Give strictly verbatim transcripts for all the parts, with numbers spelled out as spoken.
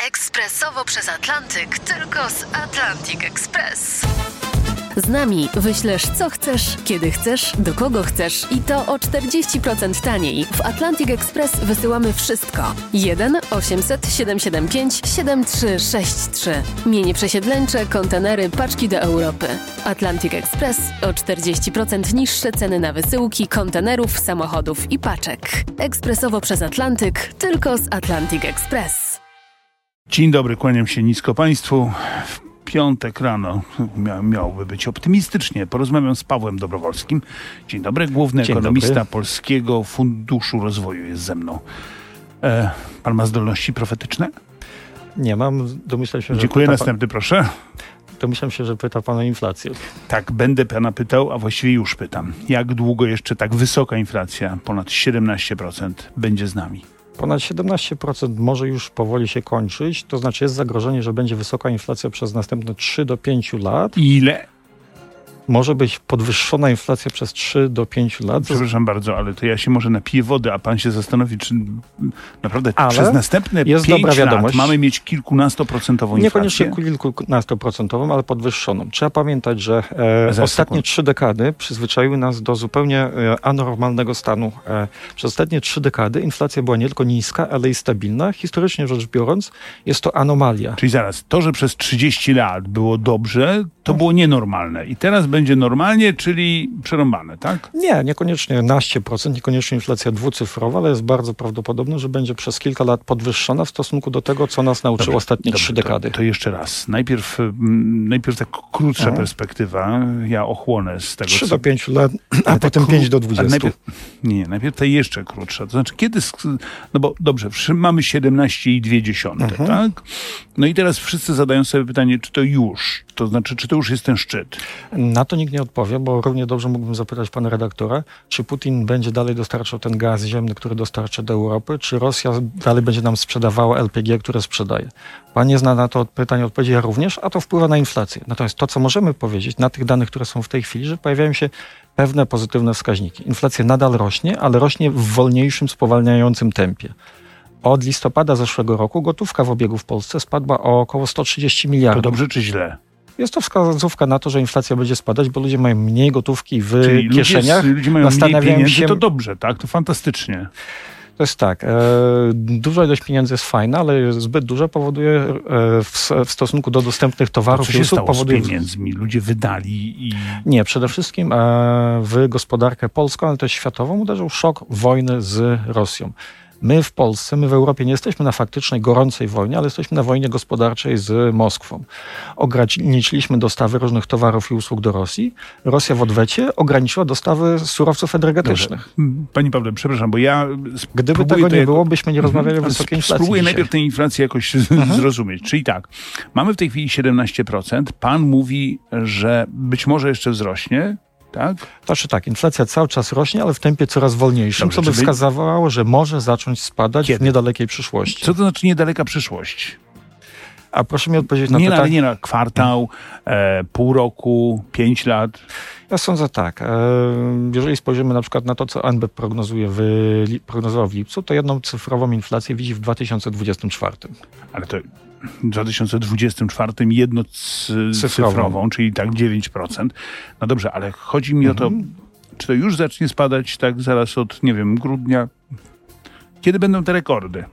Ekspresowo przez Atlantyk, tylko z Atlantic Express. Z nami wyślesz co chcesz, kiedy chcesz, do kogo chcesz i to o czterdzieści procent taniej. W Atlantic Express wysyłamy wszystko. jeden osiemset siedemset siedemdziesiąt pięć siedemdziesiąt trzy sześćdziesiąt trzy. Mienie przesiedleńcze, kontenery, paczki do Europy. Atlantic Express o czterdzieści procent niższe ceny na wysyłki, kontenerów, samochodów i paczek. Ekspresowo przez Atlantyk, tylko z Atlantic Express. Dzień dobry, kłaniam się nisko Państwu. Piątek rano mia- miałoby być optymistycznie. Porozmawiam z Pawłem Dobrowolskim. Dzień dobry, główny Dzień ekonomista dobry. Polskiego Funduszu Rozwoju jest ze mną. E, pan ma zdolności profetyczne? Nie mam. Domyślam się, że Dziękuję. pyta Następny, proszę. Pan, domyślam się, że pyta pan o inflację. Tak, będę pana pytał, a właściwie już pytam. Jak długo jeszcze tak wysoka inflacja, ponad siedemnaście procent, będzie z nami? Ponad siedemnaście procent może już powoli się kończyć. To znaczy jest zagrożenie, że będzie wysoka inflacja przez następne trzy do pięciu lat. Ile? Może być podwyższona inflacja przez trzy do pięciu lat. Przepraszam bardzo, ale to ja się może napiję wody, a pan się zastanowi, czy naprawdę Ale przez następne jest pięć dobra lat wiadomość. mamy mieć kilkunastoprocentową inflację? Niekoniecznie kilkunastoprocentową, ale podwyższoną. Trzeba pamiętać, że e, Zaraz, ostatnie sekund. trzy dekady przyzwyczaiły nas do zupełnie e, anormalnego stanu. E, przez ostatnie trzy dekady inflacja była nie tylko niska, ale i stabilna. Historycznie rzecz biorąc, jest to anomalia. Czyli zaraz, to, że przez trzydzieści lat było dobrze, to było nienormalne. I teraz będzie normalnie, czyli przerąbane, tak? Nie, niekoniecznie naście procent, niekoniecznie inflacja dwucyfrowa, ale jest bardzo prawdopodobne, że będzie przez kilka lat podwyższona w stosunku do tego, co nas nauczyło Dobrze, ostatnie dobrze, trzy dekady. To, to jeszcze raz. Najpierw, mm, najpierw tak krótsza Aha. perspektywa. Ja ochłonę z tego, trzy co... do pięciu lat, a Ale tak potem kró- pięć do ale dwudziestu. Najpierw, nie, nie, najpierw ta jeszcze krótsza. To znaczy, kiedy... sk- No bo dobrze, wszy- mamy siedemnaście i dwie dziesiąte, Mhm. tak? No i teraz wszyscy zadają sobie pytanie, czy to już, to znaczy, czy to już jest ten szczyt? Na to nikt nie odpowie, bo równie dobrze mógłbym zapytać pana redaktora, czy Putin będzie dalej dostarczał ten gaz ziemny, który dostarcza do Europy, czy Rosja dalej będzie nam sprzedawała L P G, które sprzedaje. Pan nie zna na to pytanie odpowiedzi, ja również, a to wpływa na inflację. Natomiast to, co możemy powiedzieć na tych danych, które są w tej chwili, że pojawiają się pewne pozytywne wskaźniki. Inflacja nadal rośnie, ale rośnie w wolniejszym, spowalniającym tempie. Od listopada zeszłego roku gotówka w obiegu w Polsce spadła o około sto trzydzieści To miliardów. dobrze czy źle? Jest to wskazówka na to, że inflacja będzie spadać, bo ludzie mają mniej gotówki w Czyli kieszeniach. ludzie, ludzie mają mniej Zastanawiają pieniędzy, się, to dobrze, tak? To fantastycznie. To jest tak, e, duża ilość pieniędzy jest fajna, ale zbyt duża powoduje e, w, w stosunku do dostępnych To towarów co i się usług stało z powoduje... pieniędzmi? Ludzie wydali i... Nie, przede wszystkim e, w gospodarkę polską, ale też światową uderzył szok wojny z Rosją. My w Polsce, my w Europie nie jesteśmy na faktycznej, gorącej wojnie, ale jesteśmy na wojnie gospodarczej z Moskwą. Ograniczyliśmy dostawy różnych towarów i usług do Rosji. Rosja w odwecie ograniczyła dostawy surowców energetycznych. Dobrze. Panie Pawle, przepraszam, bo ja... Gdyby spróbuję tego to nie jako- było, byśmy nie rozmawiali Mhm. o wysokiej inflacji Spróbuję dzisiaj. najpierw tę inflację jakoś zrozumieć. Czyli tak, mamy w tej chwili siedemnaście procent. Pan mówi, że być może jeszcze wzrośnie, tak? Znaczy tak, inflacja cały czas rośnie, ale w tempie coraz wolniejszym, Dobrze, co by czy wy- wskazywało, że może zacząć spadać Kiedy? w niedalekiej przyszłości. Co to znaczy niedaleka przyszłość? A proszę mi odpowiedzieć na Nie na, pytanie. nie na kwartał, e, pół roku, pięć lat. Ja sądzę tak. e, Jeżeli spojrzymy na przykład na to, co N B P prognozuje w, li- prognozował w lipcu, to jedną cyfrową inflację widzi w dwa tysiące dwudziestym czwartym. Ale to w dwa tysiące dwudziestym czwartym jednocyfrową, Cyfrową. czyli tak dziewięć procent. No dobrze, ale chodzi mi o to, czy to już zacznie spadać tak zaraz od, nie wiem, grudnia? Kiedy będą te rekordy?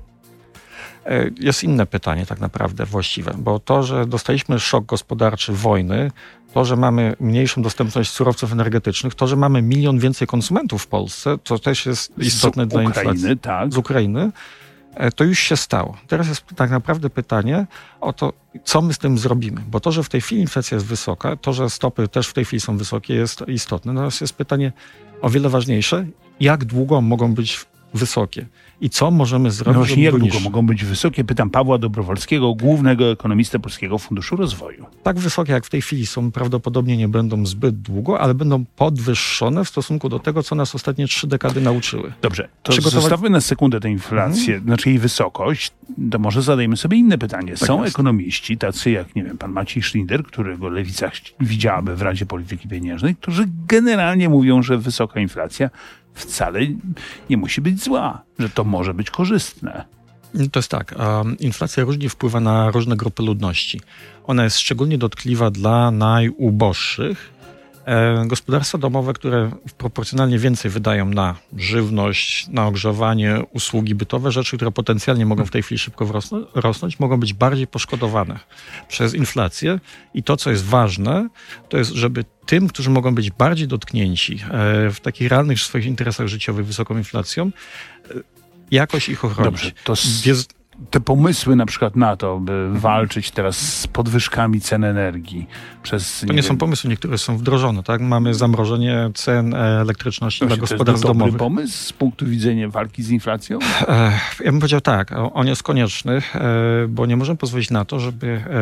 E, Jest inne pytanie tak naprawdę właściwe, bo to, że dostaliśmy szok gospodarczy wojny, to, że mamy mniejszą dostępność surowców energetycznych, to, że mamy milion więcej konsumentów w Polsce, to też jest istotne Z dla Ukrainy, inflacji. tak. Z Ukrainy, e, to już się stało. Teraz jest tak naprawdę pytanie o to, co my z tym zrobimy. Bo to, że w tej chwili inflacja jest wysoka, to, że stopy też w tej chwili są wysokie, jest istotne. Natomiast jest pytanie o wiele ważniejsze, jak długo mogą być wysokie i co możemy No zrobić, właśnie, żeby jak były długo niższe. mogą być wysokie? Pytam Pawła Dobrowolskiego, głównego ekonomistę Polskiego Funduszu Rozwoju. Tak wysokie, jak w tej chwili są, prawdopodobnie nie będą zbyt długo, ale będą podwyższone w stosunku do tego, co nas ostatnie trzy dekady nauczyły. Dobrze, to Przygotować- zostawmy na sekundę tę inflację, znaczy jej wysokość, to może zadajmy sobie inne pytanie. Są jest. ekonomiści, tacy jak, nie wiem, pan Maciej Szlinder, którego Lewica chci- widziałaby w Radzie Polityki Pieniężnej, którzy generalnie mówią, że wysoka inflacja wcale nie musi być zła, że to może być korzystne. To jest tak, um, inflacja różnie wpływa na różne grupy ludności. Ona jest szczególnie dotkliwa dla najuboższych. E, gospodarstwa domowe, które proporcjonalnie więcej wydają na żywność, na ogrzewanie, usługi bytowe, rzeczy, które potencjalnie mogą w tej chwili szybko wrosnąć, rosnąć, mogą być bardziej poszkodowane przez inflację. I to, co jest ważne, to jest, żeby tym, którzy mogą być bardziej dotknięci e, w takich realnych swoich interesach życiowych wysoką inflacją, e, jakoś ich ochronić. Dobrze, to s- jest... Te pomysły na przykład na to, by walczyć teraz z podwyżkami cen energii przez... To nie, nie są wiem, pomysły, niektóre są wdrożone, tak? Mamy zamrożenie cen elektryczności dla gospodarstw to jest dobry domowych. pomysł z punktu widzenia walki z inflacją? E, ja bym powiedział tak, on jest konieczny, e, bo nie możemy pozwolić na to, żeby e,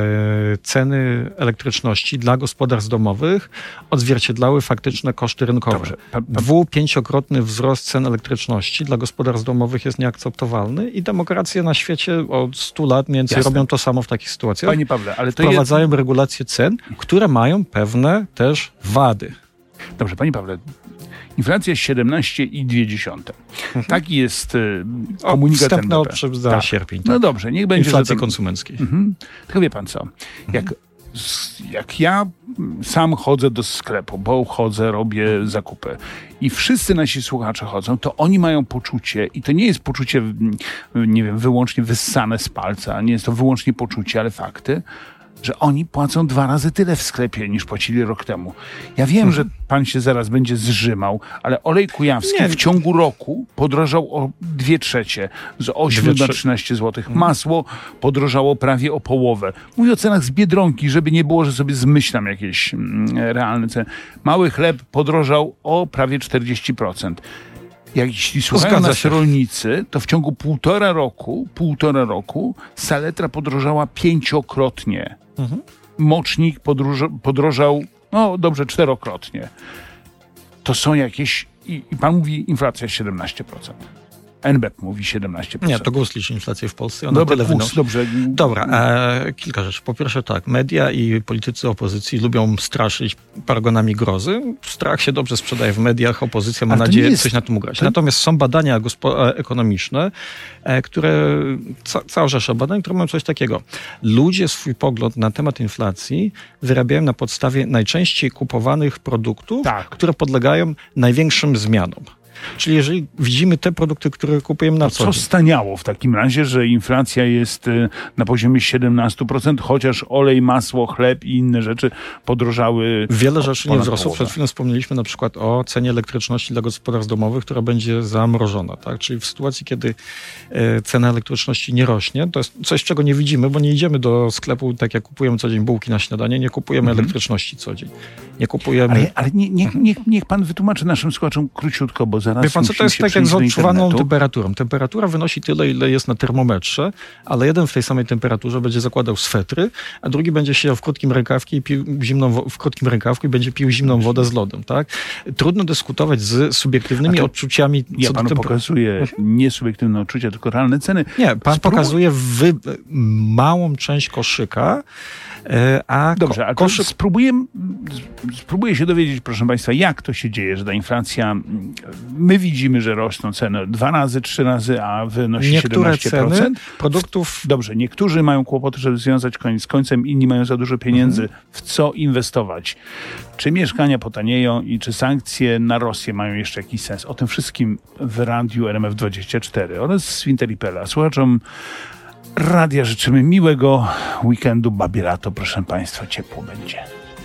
ceny elektryczności dla gospodarstw domowych odzwierciedlały faktyczne koszty rynkowe. Dobrze. Pa, pa, Dwu, pięciokrotny wzrost cen elektryczności dla gospodarstw domowych jest nieakceptowalny i demokracje na świecie od stu lat mniej więcej Jasne. robią to samo w takich sytuacjach. Panie Pawle, ale to Wprowadzają jest... regulacje cen, które mają pewne też wady. Dobrze, panie Pawle, inflacja jest siedemnaście i dwie dziesiąte. Taki jest y, komunikat Wstępny N B P. odczyt za Tak. sierpień. No Tak. dobrze, niech będzie... Inflacji że tam- konsumenckiej. Mhm. Tylko wie pan co, jak, jak ja sam chodzę do sklepu, bo chodzę, robię zakupy i wszyscy nasi słuchacze chodzą, to oni mają poczucie i to nie jest poczucie, nie wiem, wyłącznie wyssane z palca, nie jest to wyłącznie poczucie, ale fakty, że oni płacą dwa razy tyle w sklepie, niż płacili rok temu. Ja wiem, że pan się zaraz będzie zżymał, ale olej kujawski Nie. w ciągu roku podrożał o dwie trzecie, z ośmiu Dwie, do trzy- trzynaście złotych. Masło podrożało prawie o połowę. Mówię o cenach z Biedronki, żeby nie było, że sobie zmyślam jakieś mm, realne ceny. Mały chleb podrożał o prawie czterdzieści procent. Jak jeśli słuchają Zgadza nas się. rolnicy, to w ciągu półtora roku, półtora roku saletra podrożała pięciokrotnie. Mhm. Mocznik podróż- podrożał, no dobrze, czterokrotnie. To są jakieś... I, i pan mówi inflacja siedemnaście procent. N B P mówi siedemnaście procent. Nie, to GUS liczy inflację w Polsce. Ona Dobra, tyle kurs, wynosi. dobrze. Dobra, e, kilka rzeczy. Po pierwsze tak, media i politycy opozycji lubią straszyć paragonami grozy. Strach się dobrze sprzedaje w mediach, opozycja ma Ale to nadzieję nie jest- coś na tym ugrać. to- Natomiast są badania gospo- e, ekonomiczne, e, które, ca- cała rzesza badań, które mają coś takiego. Ludzie swój pogląd na temat inflacji wyrabiają na podstawie najczęściej kupowanych produktów, Tak. które podlegają największym zmianom. Czyli jeżeli widzimy te produkty, które kupujemy na co Co dzień, staniało w takim razie, że inflacja jest y, na poziomie siedemnaście procent, chociaż olej, masło, chleb i inne rzeczy podrożały. wiele rzeczy nie ponad wzrosło. połowę. Przed chwilą wspomnieliśmy na przykład o cenie elektryczności dla gospodarstw domowych, która będzie zamrożona. Tak? Czyli w sytuacji, kiedy e, cena elektryczności nie rośnie, to jest coś, czego nie widzimy, bo nie idziemy do sklepu, tak jak kupujemy co dzień bułki na śniadanie, nie kupujemy elektryczności co dzień. Nie kupujemy... Ale, ale nie, nie, niech, niech pan wytłumaczy naszym słuchaczom króciutko, bo zaraz Wie pan co, to musimy jest się tak jak z przenieść do odczuwaną internetu. temperaturą. Temperatura wynosi tyle, ile jest na termometrze, ale jeden w tej samej temperaturze będzie zakładał swetry, a drugi będzie siedział w krótkim rękawku i pił zimną wo- w krótkim rękawku i będzie pił zimną wodę z lodem. Tak? Trudno dyskutować z subiektywnymi A to odczuciami Ja co do panu temperatury. pokazuję nie subiektywne odczucia, tylko realne ceny. Nie, pan Spróbuj- pokazuje wy... małą część koszyka, e, a ko- Dobrze, ale to koszyk... spróbuję, spróbuję się dowiedzieć, proszę państwa, jak to się dzieje, że ta inflacja, my widzimy, że rosną ceny dwa razy, trzy razy, a wynosi Niektóre siedemnaście ceny procent. produktów... Dobrze, niektórzy mają kłopoty, żeby związać koniec z końcem, inni mają za dużo pieniędzy. Mhm. W co inwestować? Czy mieszkania potanieją i czy sankcje na Rosję mają jeszcze jakiś sens? O tym wszystkim w Radiu R M F dwadzieścia cztery oraz z Winteripela. Słuchaczom radia życzymy miłego weekendu, babie lato, proszę państwa, ciepło będzie.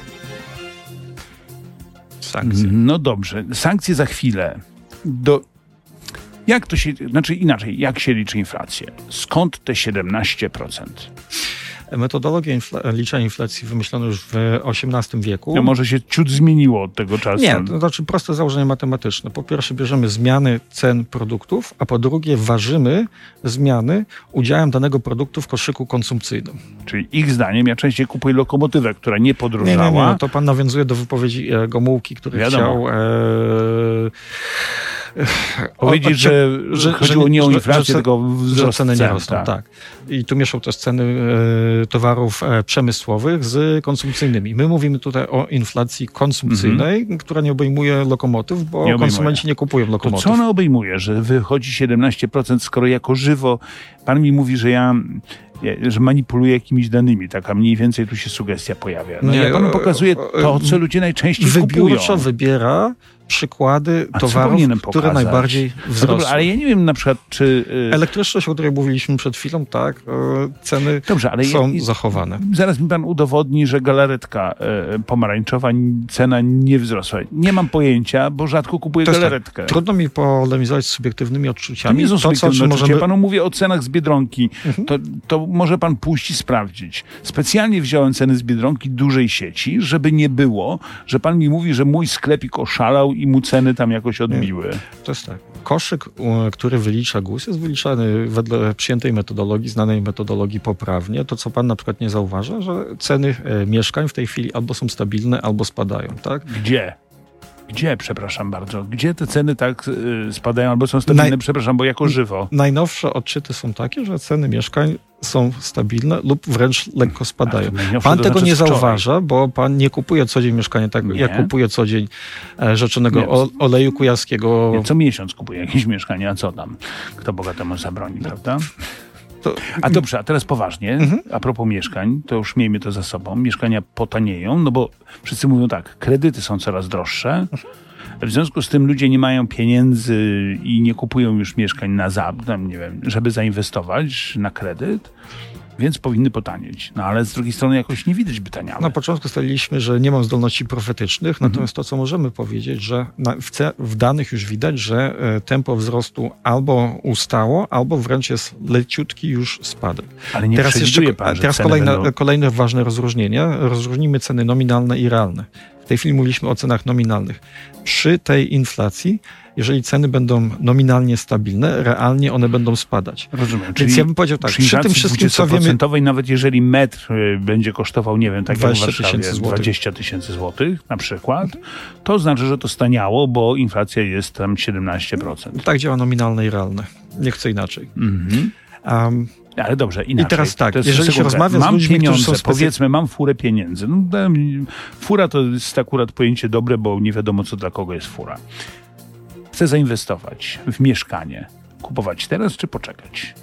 Sankcje. No dobrze, sankcje za chwilę. Do... Jak to się, znaczy inaczej, jak się liczy inflację? Skąd te siedemnaście procent? Metodologię infla- liczenia inflacji wymyślono już w osiemnastym wieku. No może się ciut zmieniło od tego czasu. Nie, to znaczy proste założenie matematyczne. Po pierwsze bierzemy zmiany cen produktów, a po drugie ważymy zmiany udziałem danego produktu w koszyku konsumpcyjnym. Czyli ich zdaniem, ja częściej kupuję lokomotywę, która nie Nie, podrożała. nie, nie, to pan nawiązuje do wypowiedzi e, Gomułki, który Wiadomo. chciał e, Powiedzieć, że, że chodziło nie o inflację, że, tylko wzrost że ceny cen, nie rosną, tak. tak. I tu mieszał też ceny e, towarów e, przemysłowych z konsumpcyjnymi. My mówimy tutaj o inflacji konsumpcyjnej, mm-hmm. która nie obejmuje lokomotyw, bo nie konsumenci nie kupują lokomotyw. To co ona obejmuje? Że wychodzi siedemnaście procent, skoro jako żywo pan mi mówi, że ja że manipuluje jakimiś danymi. Taka mniej więcej tu się sugestia pojawia. No, nie, ja panu pokazuję to, co ludzie najczęściej kupują. Wybiórczo wybiera przykłady A towarów, które najbardziej wzrosły. No dobra, ale ja nie wiem na przykład, czy... Yy... Elektryczność, o której mówiliśmy przed chwilą, tak, yy, ceny dobrze, ale są ja, zachowane. Zaraz mi pan udowodni, że galaretka yy, pomarańczowa, cena nie wzrosła. Nie mam pojęcia, bo rzadko kupuję galaretkę. Tak, trudno mi polemizować z subiektywnymi odczuciami. To nie są subiektywne to, co, możemy... Ja panu mówię o cenach z Biedronki. Mhm. To, to może pan pójść i sprawdzić. Specjalnie wziąłem ceny z Biedronki dużej sieci, żeby nie było, że pan mi mówi, że mój sklepik oszalał i mu ceny tam jakoś odbiły. To jest tak. Koszyk, który wylicza G U S, jest wyliczany wedle przyjętej metodologii, znanej metodologii poprawnie. To, co pan na przykład nie zauważa, że ceny mieszkań w tej chwili albo są stabilne, albo spadają, tak? Gdzie? Gdzie, przepraszam bardzo? Gdzie te ceny tak y, spadają albo są stabilne? Naj... Przepraszam, bo jako żywo. Najnowsze odczyty są takie, że ceny mieszkań są stabilne lub wręcz lekko spadają. Pan tego nie zauważa, bo pan nie kupuje co dzień mieszkania, tak nie. jak kupuje co dzień e, rzeczonego nie. oleju kujawskiego. Nie, co miesiąc kupuję jakieś mieszkanie, a co tam? Kto bogatemu zabroni, no. prawda? To... A dobrze, a teraz poważnie, mhm. a propos mieszkań, to już miejmy to za sobą. Mieszkania potanieją, no bo wszyscy mówią tak, kredyty są coraz droższe. W związku z tym ludzie nie mają pieniędzy i nie kupują już mieszkań na za, nie wiem, żeby zainwestować na kredyt, więc powinny potanieć. No ale z drugiej strony jakoś nie widać by taniały. Na początku ustaliliśmy, że nie mam zdolności profetycznych, mhm. natomiast to, co możemy powiedzieć, że na, w, ce, w danych już widać, że e, tempo wzrostu albo ustało, albo wręcz jest leciutki już spadek. Ale nie teraz jeszcze pan, Teraz kolejne, będą... kolejne ważne rozróżnienie. Rozróżnimy ceny nominalne i realne. W tej chwili mówiliśmy o cenach nominalnych. Przy tej inflacji, jeżeli ceny będą nominalnie stabilne, realnie one będą spadać. Rozumiem. Więc Czyli ja bym powiedział tak, przy tym wszystkim, co wiemy... nawet jeżeli metr będzie kosztował, nie wiem, tak jak w Warszawie, dwadzieścia tysięcy złotych na przykład, to znaczy, że to staniało, bo inflacja jest tam siedemnaście procent. Tak działa nominalne i realne. Nie chcę inaczej. Mhm. Um, Ale dobrze, inaczej. I teraz tak, jeżeli sekundkę. się rozmawia mam z ludźmi, pieniądze, którzy są specy... powiedzmy, mam furę pieniędzy. No, fura to jest akurat pojęcie dobre, bo nie wiadomo, co dla kogo jest fura. Chcę zainwestować w mieszkanie. Kupować teraz, czy poczekać?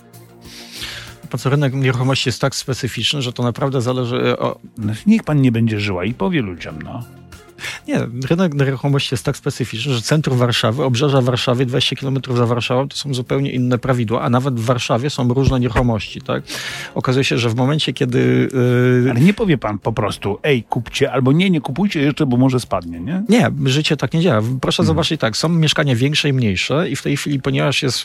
Po co rynek nieruchomości jest tak specyficzny, że to naprawdę zależy o... No, niech pan nie będzie żyła i powie ludziom, no. Nie, rynek nieruchomości jest tak specyficzny, że centrum Warszawy, obrzeża Warszawy, dwadzieścia kilometrów za Warszawą to są zupełnie inne prawidła, a nawet w Warszawie są różne nieruchomości, tak? Okazuje się, że w momencie, kiedy... Yy... Ale nie powie pan po prostu, ej, kupcie, albo nie, nie kupujcie jeszcze, bo może spadnie, nie? Nie, życie tak nie działa. Proszę hmm. zobaczyć tak, są mieszkania większe i mniejsze i w tej chwili, ponieważ jest,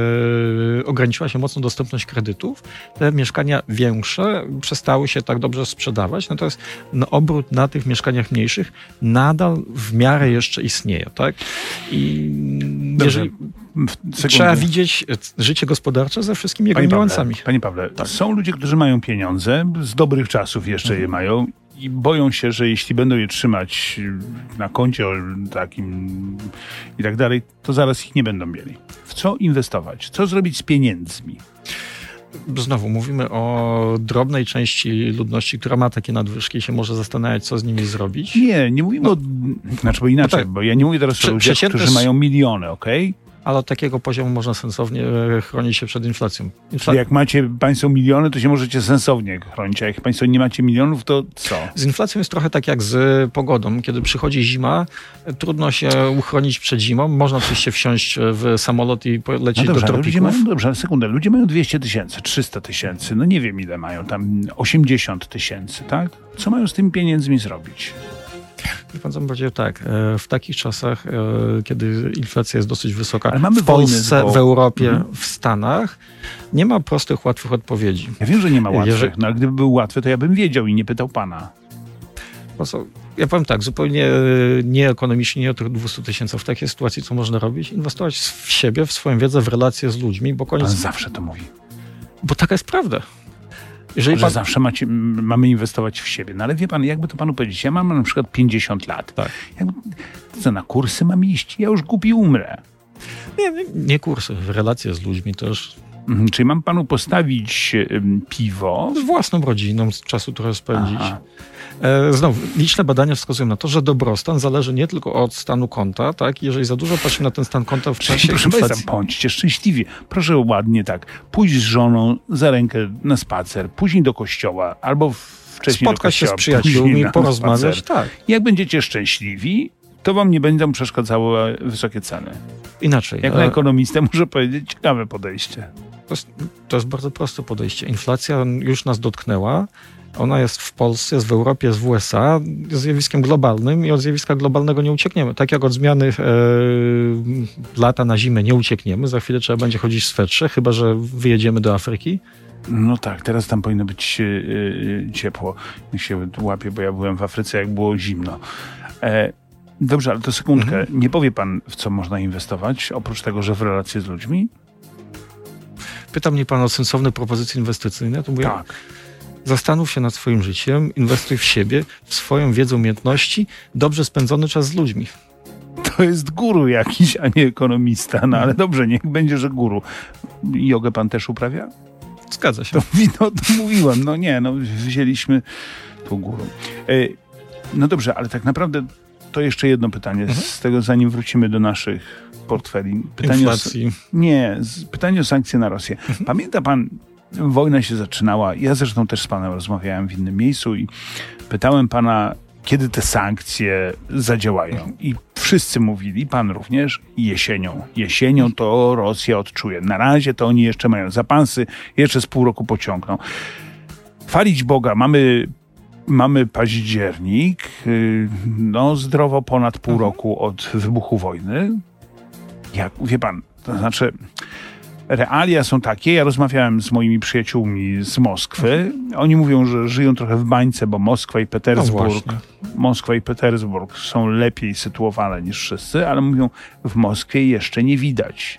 yy, ograniczyła się mocno dostępność kredytów, te mieszkania większe przestały się tak dobrze sprzedawać, natomiast no, obrót na tych mieszkaniach mniejszych nadal w miarę jeszcze istnieje, tak? I jeżeli trzeba widzieć życie gospodarcze ze wszystkimi jego niuansami. Panie Pawle, tak. Są ludzie, którzy mają pieniądze, z dobrych czasów jeszcze mhm. je mają i boją się, że jeśli będą je trzymać na koncie takim i tak dalej, to zaraz ich nie będą mieli. W co inwestować? Co zrobić z pieniędzmi? Znowu mówimy o drobnej części ludności, która ma takie nadwyżki i się może zastanawiać, co z nimi zrobić. Nie, nie mówimy no, o... Znaczy, bo inaczej, no tak, bo ja nie mówię teraz o ludziach, którzy mają miliony, okej? Okay? Ale od takiego poziomu można sensownie chronić się przed inflacją. Infla... Czyli jak macie państwo miliony, to się możecie sensownie chronić, a jak państwo nie macie milionów, to co? Z inflacją jest trochę tak jak z pogodą. Kiedy przychodzi zima, trudno się uchronić przed zimą. Można oczywiście wsiąść w samolot i polecieć no dobrze, do tropików. Ludzie mają, dobrze, ale sekundę. Ludzie mają dwieście tysięcy, trzysta tysięcy, no nie wiem ile mają, tam osiemdziesiąt tysięcy, tak? Co mają z tymi pieniędzmi zrobić? Pan co powiedział tak, w takich czasach, kiedy inflacja jest dosyć wysoka, ale mamy w Polsce, wojny, w Europie, mhm. w Stanach, nie ma prostych, łatwych odpowiedzi. Ja wiem, że nie ma łatwych, Jeżeli... no ale gdyby był łatwy, to ja bym wiedział i nie pytał pana. Co, ja powiem tak, zupełnie nieekonomicznie, nie o tych dwieście tysięcy. W takiej sytuacji co można robić? Inwestować w siebie, w swoją wiedzę, w relacje z ludźmi, bo koniec... Pan zawsze to mówi. Bo taka jest prawda. Jeżeli że pan... zawsze macie, mamy inwestować w siebie. No ale wie pan, jakby to panu powiedzieć, ja mam na przykład pięćdziesiąt lat. Tak. Jakby, to co, na kursy mam iść? Ja już głupi umrę. Nie, nie, nie kursy, relacje z ludźmi też. Mhm, czyli mam panu postawić ym, piwo? Z własną rodziną, z czasu trochę spędzić. Aha. E, znowu, liczne badania wskazują na to, że dobrostan zależy nie tylko od stanu konta, tak? Jeżeli za dużo patrzymy na ten stan konta w czasie Proszę inflacji... Państwa, bądźcie szczęśliwi. Proszę ładnie tak, pójść z żoną za rękę na spacer, później do kościoła, albo wcześniej Spotkać do się kościoła, z przyjaciółmi, później na porozmawiać, spacer. tak. Jak będziecie szczęśliwi, to wam nie będą przeszkadzały wysokie ceny. Inaczej. Jak na e, ekonomistę muszę powiedzieć, ciekawe podejście. To jest, to jest bardzo proste podejście. Inflacja już nas dotknęła. Ona jest w Polsce, jest w Europie, jest w U S A. Jest zjawiskiem globalnym i od zjawiska globalnego nie uciekniemy. Tak jak od zmiany e, lata na zimę nie uciekniemy. Za chwilę trzeba będzie chodzić w swetrze, chyba że wyjedziemy do Afryki. No tak, teraz tam powinno być yy, ciepło. Niech się łapie, bo ja byłem w Afryce, jak było zimno. E, dobrze, ale to sekundkę. Mhm. Nie powie pan, w co można inwestować, oprócz tego, że w relacje z ludźmi? Pyta mnie pan o sensowne propozycje inwestycyjne. To mówię, Tak. Zastanów się nad swoim życiem, inwestuj w siebie, w swoją wiedzę, umiejętności, dobrze spędzony czas z ludźmi. To jest guru jakiś, a nie ekonomista. No ale dobrze, niech będzie, że guru. Jogę pan też uprawia? Zgadza się. To, no, to mówiłem. No nie, no wzięliśmy tu guru. E, no dobrze, ale tak naprawdę to jeszcze jedno pytanie. Mhm. Z tego, zanim wrócimy do naszych portfeli. Pytanie Inflacji. O, nie, z, pytanie o sankcje na Rosję. Mhm. Pamięta pan, wojna się zaczynała. Ja zresztą też z panem rozmawiałem w innym miejscu i pytałem pana, kiedy te sankcje zadziałają. I wszyscy mówili, pan również, jesienią. Jesienią to Rosja odczuje. Na razie to oni jeszcze mają zapasy, jeszcze z pół roku pociągną. Chwalić Boga, mamy, mamy październik, no zdrowo ponad pół roku od wybuchu wojny. Jak, wie pan, to znaczy... Realia są takie, ja rozmawiałem z moimi przyjaciółmi z Moskwy, oni mówią, że żyją trochę w bańce, bo Moskwa i Petersburg, no Moskwa i Petersburg są lepiej sytuowane niż wszyscy, ale mówią, w Moskwie jeszcze nie widać.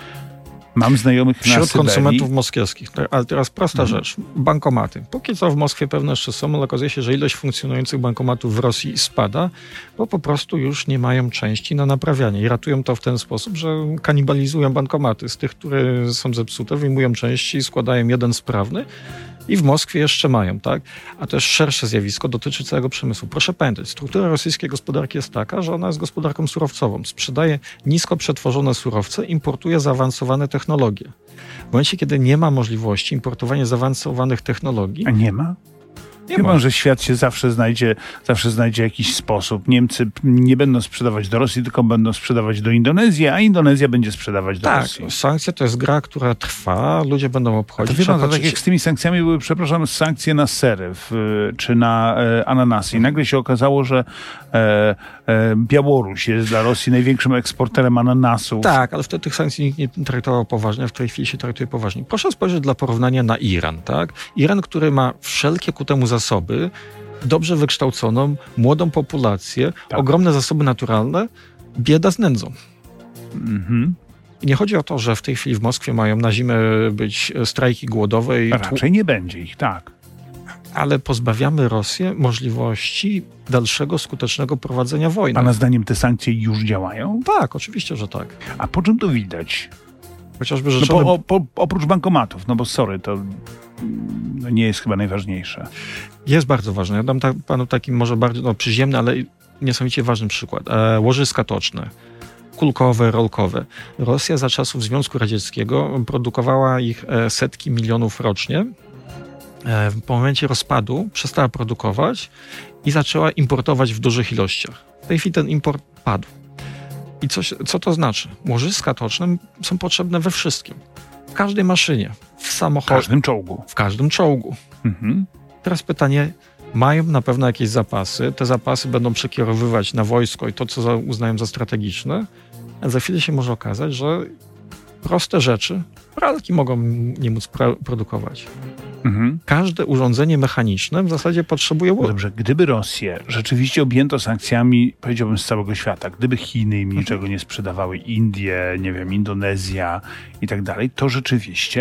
Mam znajomych na Wśród Syberii. konsumentów moskiewskich. Ale teraz prosta Mhm. rzecz. Bankomaty. Póki co w Moskwie pewne jeszcze są, ale okazuje się, że ilość funkcjonujących bankomatów w Rosji spada, bo po prostu już nie mają części na naprawianie. I ratują to w ten sposób, że kanibalizują bankomaty. Z tych, które są zepsute, wyjmują części i składają jeden sprawny. I w Moskwie jeszcze mają, tak? A też szersze zjawisko dotyczy całego przemysłu. Proszę pamiętać, struktura rosyjskiej gospodarki jest taka, że ona jest gospodarką surowcową. Sprzedaje nisko przetworzone surowce, importuje zaawansowane technologie. W momencie, kiedy nie ma możliwości importowania zaawansowanych technologii... A nie ma? Nie Chyba, ma. że świat się zawsze znajdzie, zawsze znajdzie jakiś sposób. Niemcy nie będą sprzedawać do Rosji, tylko będą sprzedawać do Indonezji, a Indonezja będzie sprzedawać do Tak, Rosji. sankcje to jest gra, która trwa, ludzie będą To obchodzić. wie pan, trzeba to tak patrzeć- jak z tymi sankcjami były, przepraszam, sankcje na sery w, czy na e, ananasy. I nagle się okazało, że e, e, Białoruś jest dla Rosji największym eksporterem ananasów. Tak, ale wtedy tych sankcji nikt nie traktował poważnie, a w tej chwili się traktuje poważnie. Proszę spojrzeć dla porównania na Iran, tak? Iran, który ma wszelkie ku temu zasoby, dobrze wykształconą, młodą populację, Tak. ogromne zasoby naturalne, bieda z nędzą. Mhm. I nie chodzi o to, że w tej chwili w Moskwie mają na zimę być strajki głodowe, i tłu- Raczej nie będzie ich, tak. ale pozbawiamy Rosję możliwości dalszego, skutecznego prowadzenia wojny. Pana zdaniem te sankcje już działają? Tak, oczywiście, że tak. A po czym to widać? Chociażby No rzeczone... po, o, po, oprócz bankomatów, no bo sorry, to no nie jest chyba najważniejsze. Jest bardzo ważne. Ja dam ta, panu taki może bardzo no, przyziemny, ale niesamowicie ważny przykład. E, łożyska toczne, kulkowe, rolkowe. Rosja za czasów Związku Radzieckiego produkowała ich e, setki milionów rocznie. E, po momencie rozpadu przestała produkować i zaczęła importować w dużych ilościach. W tej chwili ten import padł. I coś, co to znaczy? Łożyska toczne są potrzebne we wszystkim. W każdej maszynie, w W samochodzie, każdym czołgu. w każdym czołgu. Mhm. Teraz pytanie, mają na pewno jakieś zapasy, te zapasy będą przekierowywać na wojsko i to, co za, uznają za strategiczne, a za chwilę się może okazać, że proste rzeczy pralki mogą nie móc pra- produkować. Mhm. Każde urządzenie mechaniczne w zasadzie potrzebuje No łodu. dobrze, gdyby Rosję rzeczywiście objęto sankcjami, powiedziałbym, z całego świata, gdyby Chiny im niczego nie sprzedawały, Indie, nie wiem, Indonezja i tak dalej, to rzeczywiście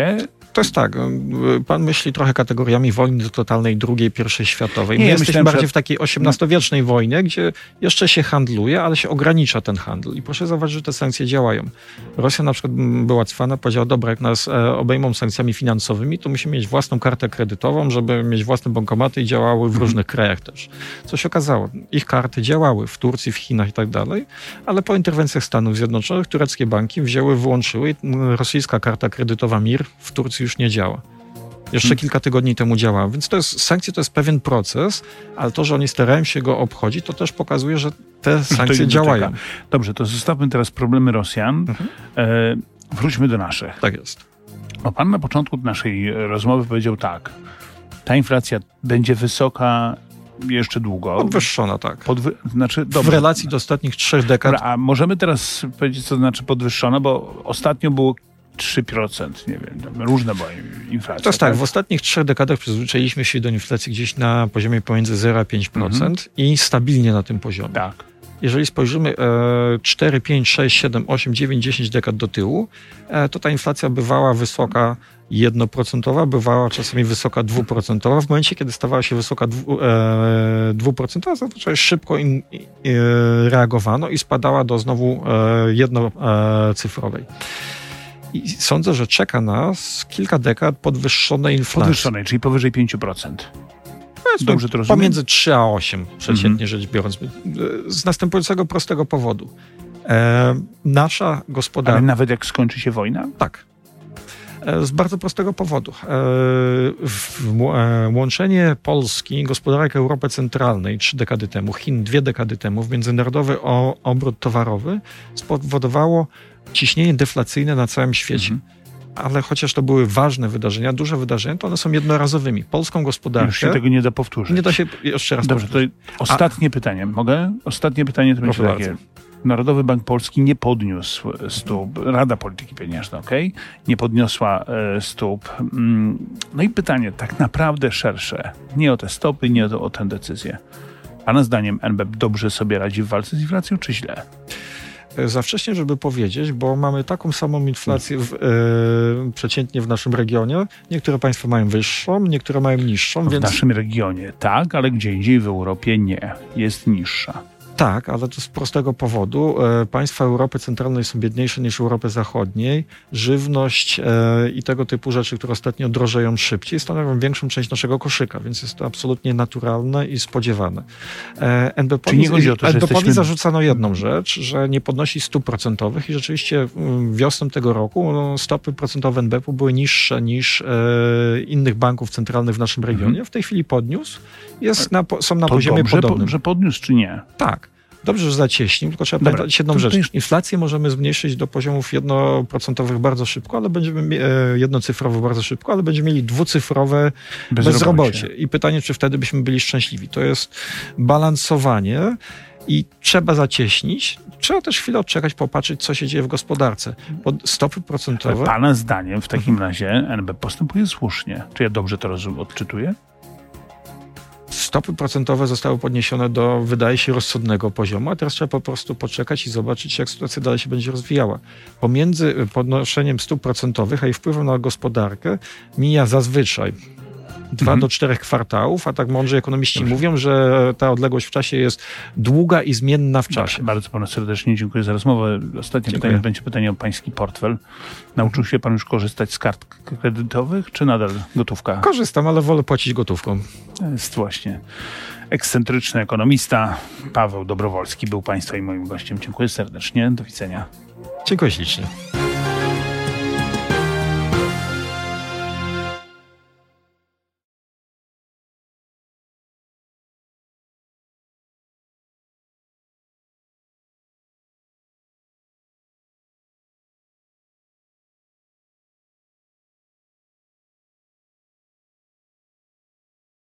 To jest tak, pan myśli trochę kategoriami wojny totalnej drugiej, pierwszej światowej. My Nie, jesteśmy myślałem, bardziej że- w takiej osiemnastowiecznej wojnie, gdzie jeszcze się handluje, ale się ogranicza ten handel. I proszę zauważyć, że te sankcje działają. Rosja na przykład była cwana, powiedziała, dobra, jak nas e, obejmą sankcjami finansowymi, to musimy mieć własną kartę kredytową, żeby mieć własne bankomaty i działały w różnych krajach też. Co się okazało? Ich karty działały w Turcji, w Chinach i tak dalej, ale po interwencjach Stanów Zjednoczonych tureckie banki wzięły, wyłączyły i rosyjska karta kredytowa M I R w Turcji już nie działa. Jeszcze kilka tygodni temu działała. Więc to jest, sankcje to jest pewien proces, ale to, że oni starają się go obchodzić, to też pokazuje, że te sankcje ich działają. dotyka. Dobrze, to zostawmy teraz problemy Rosjan. Mhm. E, wróćmy do naszych. Tak jest. O, pan na początku naszej rozmowy powiedział tak. Ta inflacja będzie wysoka jeszcze długo. Podwyższona, tak. Podwy... Znaczy, W dobrze. relacji do ostatnich trzech dekad. Dobra, a możemy teraz powiedzieć, co to znaczy podwyższona, bo ostatnio było trzy procent, nie wiem, tam różne były inflacja. To jest tak, w ostatnich trzech dekadach przyzwyczailiśmy się do inflacji gdzieś na poziomie pomiędzy zero a pięć procent Mhm. i stabilnie na tym poziomie. Tak. Jeżeli spojrzymy e, cztery, pięć, sześć, siedem, osiem, dziewięć, dziesięć dekad do tyłu, e, to ta inflacja bywała wysoka jednoprocentowa, bywała czasami wysoka dwuprocentowa. W momencie, kiedy stawała się wysoka dwu, e, dwuprocentowa, zazwyczaj szybko in, i, e, reagowano i spadała do znowu e, jednocyfrowej. I sądzę, że czeka nas kilka dekad podwyższonej inflacji. Podwyższonej, czyli powyżej pięć procent. Powiedzmy, Dobrze to rozumiem? pomiędzy trzy a osiem, przeciętnie Mhm. rzecz biorąc. Z następującego prostego powodu. E, nasza gospodarka... Ale nawet jak skończy się wojna? Tak. E, Z bardzo prostego powodu. E, w- e, Łączenie Polski, gospodarek Europy Centralnej trzy dekady temu, Chin dwie dekady temu, w międzynarodowy o- obrót towarowy spowodowało ciśnienie deflacyjne na całym świecie. Mhm. Ale chociaż to były ważne wydarzenia, duże wydarzenia, to one są jednorazowymi. Polską gospodarkę... Już się tego nie da powtórzyć. Nie da się jeszcze raz Dobrze, to powtórzyć. ostatnie pytanie. Mogę? Ostatnie pytanie to będzie Proszę takie. bardzo. Narodowy Bank Polski nie podniósł stóp, Rada Polityki Pieniężnej, okej? Nie podniosła e, stóp. Mm, No i pytanie tak naprawdę szersze. Nie o te stopy, nie o, o tę decyzję. Pana zdaniem N B P dobrze sobie radzi w walce z inflacją, czy źle? Za wcześnie, żeby powiedzieć, bo mamy taką samą inflację w, e, przeciętnie w naszym regionie. Niektóre państwa mają wyższą, niektóre mają niższą, W więc naszym regionie tak, ale gdzie indziej w Europie nie. Jest niższa. tak, ale to z prostego powodu. E, państwa Europy Centralnej są biedniejsze niż Europy Zachodniej. Żywność e, i tego typu rzeczy, które ostatnio drożeją szybciej, stanowią większą część naszego koszyka, więc jest to absolutnie naturalne i spodziewane. E, N B P-owi, Czyli nie chodzi o to, że N B P-owi jesteśmy- zarzucano jedną rzecz, że nie podnosi stóp procentowych i rzeczywiście mm, wiosną tego roku no, stopy procentowe N B P-u były niższe niż e, innych banków centralnych w naszym regionie. Mhm. W tej chwili podniósł. Jest na, po- są na To poziomie dobrze, podobnym. po, że podniósł, czy nie? Tak. Dobrze, że zacieśnił, tylko trzeba Dobra, pamiętać jedną to- to rzecz. jest- Inflację możemy zmniejszyć do poziomów jednoprocentowych bardzo szybko, ale będziemy mie- e, jednocyfrowe bardzo szybko, ale będziemy mieli dwucyfrowe Bezrobocie. bezrobocie. I pytanie, czy wtedy byśmy byli szczęśliwi. To jest balansowanie i trzeba zacieśnić. Trzeba też chwilę odczekać, popatrzeć, co się dzieje w gospodarce. Pod stopy Ale procentowe... pana zdaniem w takim razie N B P postępuje słusznie. Czy ja dobrze to rozum- odczytuję? Stopy procentowe zostały podniesione do, wydaje się, rozsądnego poziomu, a teraz trzeba po prostu poczekać i zobaczyć, jak sytuacja dalej się będzie rozwijała. Pomiędzy podnoszeniem stóp procentowych, a ich wpływem na gospodarkę mija zazwyczaj dwa Mhm. do czterech kwartałów, a tak mądrzy ekonomiści mówią, że ta odległość w czasie jest długa i zmienna w czasie. Bardzo panu serdecznie dziękuję za rozmowę. Ostatnie Dziękuję. pytanie będzie pytanie o pański portfel. Nauczył się pan już korzystać z kart kredytowych, czy nadal gotówka? Korzystam, ale wolę płacić gotówką. To jest właśnie ekscentryczny ekonomista Paweł Dobrowolski był państwa i moim gościem. Dziękuję serdecznie. Do widzenia. Dziękuję ślicznie.